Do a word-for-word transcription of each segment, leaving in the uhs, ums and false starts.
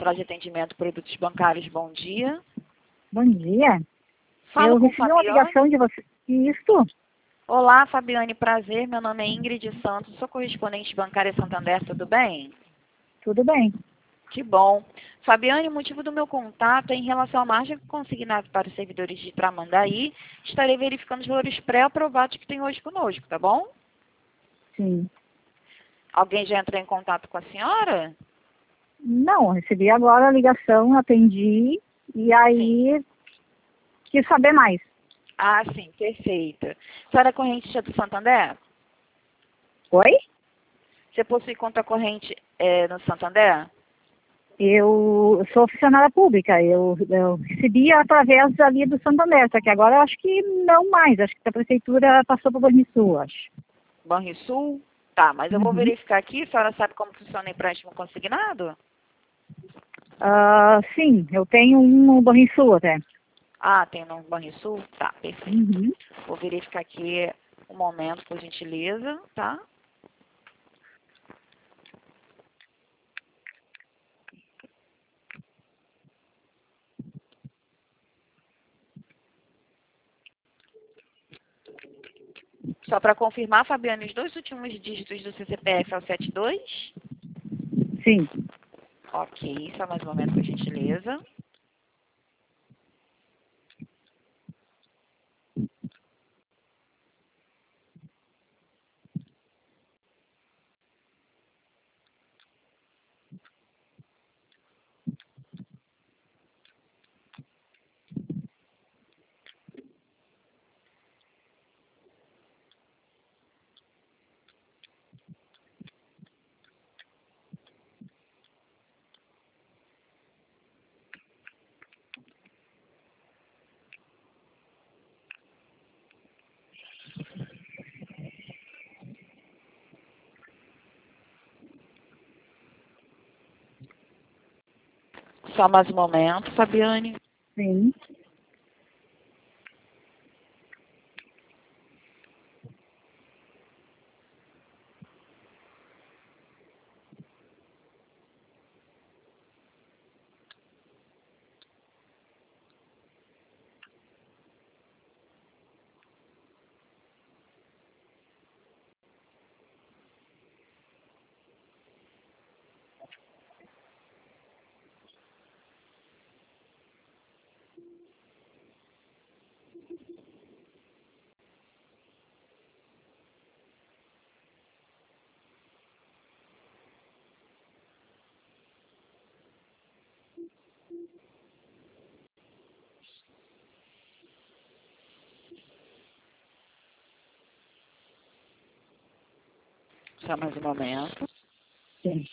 Central de Atendimento Produtos Bancários, bom dia. Bom dia. Fala Eu com recebi uma Fabiane. ligação de você. Isso? Olá, Fabiane, prazer. Meu nome é Ingrid Santos, sou correspondente bancária Santander, tudo bem? Tudo bem. Que bom. Fabiane, o motivo do meu contato é em relação à margem consignada para os servidores de Tramandaí. Estarei verificando os valores pré-aprovados que tem hoje conosco, tá bom? Sim. Alguém já entrou em contato com a senhora? Não, recebi agora a ligação, atendi e aí quis saber mais. Ah, sim, perfeito. A senhora é corrente do Santander? Oi? Você possui conta corrente é, no Santander? Eu sou funcionária pública, eu, eu recebi através ali do Santander, só que agora eu acho que não mais, acho que a prefeitura passou para o Banrisul, acho. Banrisul? Tá, mas eu vou Uhum. verificar aqui. A senhora sabe como funciona o empréstimo consignado? Ah, sim, eu tenho um no Banrisul até. Ah, tem no Banrisul? Tá, perfeito. Uhum. Vou verificar aqui um momento, por gentileza, tá? Só para confirmar, Fabiane, os dois últimos dígitos do seu C P F é o setenta e dois? Sim. Ok, só mais um momento, por gentileza. Só mais um momento, Fabiane. Sim. Só mais um momento. Sim.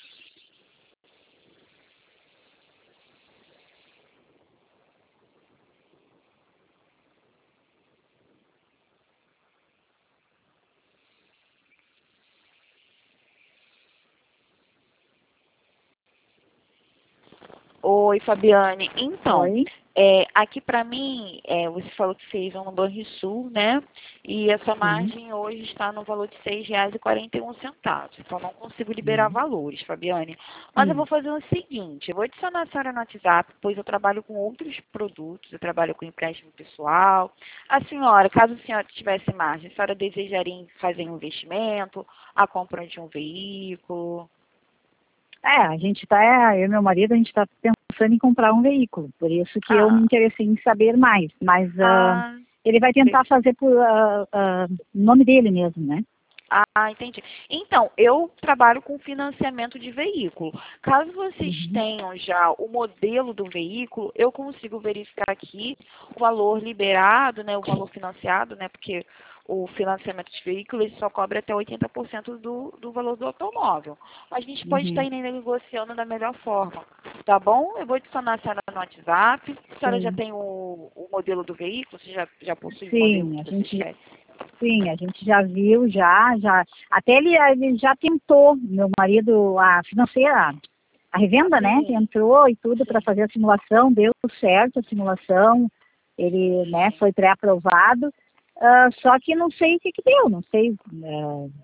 Oi, Fabiane. Então, Oi. é, aqui para mim, é, você falou que vocês vão no Banrisul, né? E essa Sim. margem hoje está no valor de seis reais e quarenta e um centavos. Então, não consigo liberar Sim. valores, Fabiane. Mas eu vou Sim. fazer o seguinte, eu vou adicionar a senhora no WhatsApp, pois eu trabalho com outros produtos, eu trabalho com empréstimo pessoal. A senhora, caso a senhora tivesse margem, a senhora desejaria em fazer um investimento, a compra de um veículo? É, a gente tá, eu e meu marido, a gente está pensando em comprar um veículo, por isso que eu me Ah, interessei em saber mais, mas ah, ah, ele vai tentar fazer por ah, ah, nome dele mesmo, né? Ah, entendi. Então, eu trabalho com financiamento de veículo. Caso vocês Uhum. tenham já o modelo do veículo, eu consigo verificar aqui o valor liberado, né, o valor financiado, né, porque o financiamento de veículo ele só cobra até oitenta por cento do, do valor do automóvel. Mas a gente pode estar Uhum. indo negociando da melhor forma, tá bom? Eu vou adicionar a senhora no WhatsApp. A senhora já Sim, tem o, o modelo do veículo? Você já, já possui o modelo sim, a que vocês gente, querem? sim, a gente já viu, já, já, até ele, ele já tentou, meu marido, a financeira, a revenda, né, Sim, entrou e tudo para sim. fazer a simulação, deu certo a simulação, ele, né, foi pré-aprovado, ah, só que não sei o que que deu, não sei, eh,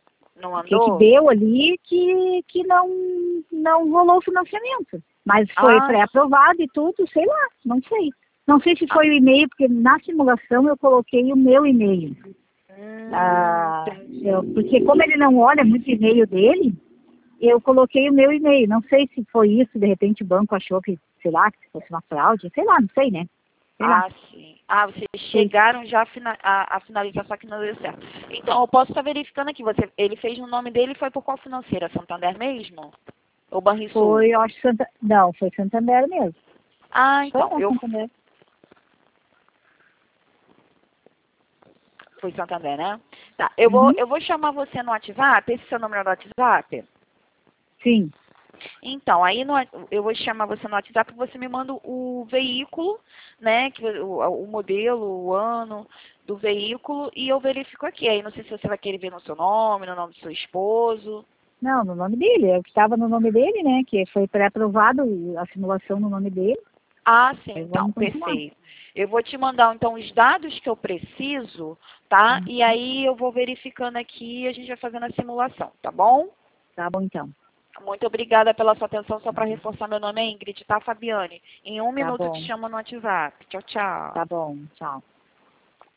Não O que, que andou? deu ali que, que não, não rolou o financiamento. Mas foi Ah, pré-aprovado e tudo, sei lá, não sei. Não sei se ah, foi o e-mail, porque na simulação eu coloquei o meu e-mail. hum, Ah, entendi. eu, porque como ele não olha muito e-mail dele, eu coloquei o meu e-mail. Não sei se foi isso, de repente o banco achou que, sei lá, que fosse uma fraude, sei lá, não sei, né? Sei lá. Ah, sim. Ah, vocês Sei. chegaram já a, fina- a- a finalizar, só que não deu certo. Então, eu posso estar verificando aqui. Você, ele fez no nome dele e foi por qual financeira? Santander mesmo? Ou Banrisul? Foi, eu acho, Santa... Não, foi Santander mesmo. Ah, Foi então, na eu Santander. fui Santander, né? Tá, eu vou, Uhum. eu vou chamar você no WhatsApp, esse é seu número no WhatsApp? Sim, Então, aí no, eu vou chamar você no WhatsApp e você me manda o veículo, né? Que, o, o modelo, o ano do veículo, e eu verifico aqui. Aí não sei se você vai querer ver no seu nome, no nome do seu esposo. não, no nome dele, é o que estava no nome dele, né? Que foi pré-aprovado a simulação no nome dele. Ah, sim, Aí então, vamos continuar. perfeito. Eu vou te mandar, então, os dados que eu preciso, tá? Hum, E aí eu vou verificando aqui e a gente vai fazendo a simulação, tá bom? Tá bom, então. Muito obrigada pela sua atenção. Só para reforçar, meu nome é Ingrid, tá, Fabiane? Em um Tá minuto eu te bom, chamo no WhatsApp. Tchau, tchau. tá bom. Tchau.